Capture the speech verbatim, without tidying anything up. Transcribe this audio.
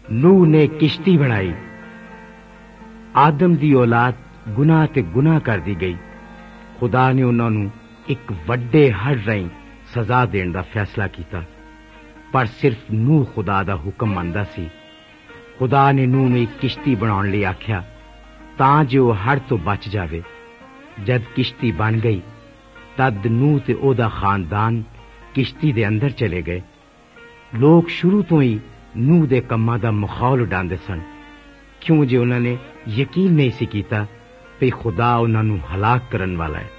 नूह ने किश्ती बनाई। आदम दी औलाद गुनाह ते गुनाह कर दी गई। खुदा ने उन्हां नूं एक वड्डे हड़ राहीं सजा देण दा फैसला कीता, पर सिर्फ नूह खुदा दा हुक्म मनदा सी। खुदा ने नूह नूं एक किश्ती बनाउण लई आख्या तां जे ओह हड़ तो बच जावे। जद किश्ती बन गई तद नूह ते ओहदा खानदान किश्ती दे अंदर चले गए। लोग शुरू तो ही नूह दे कम्मां दा मखौल उडांदे सन, क्यों जे उन्हां ने यकीन नहीं सी कीता कि खुदा उन्हां नूं हलाक करन वाला है।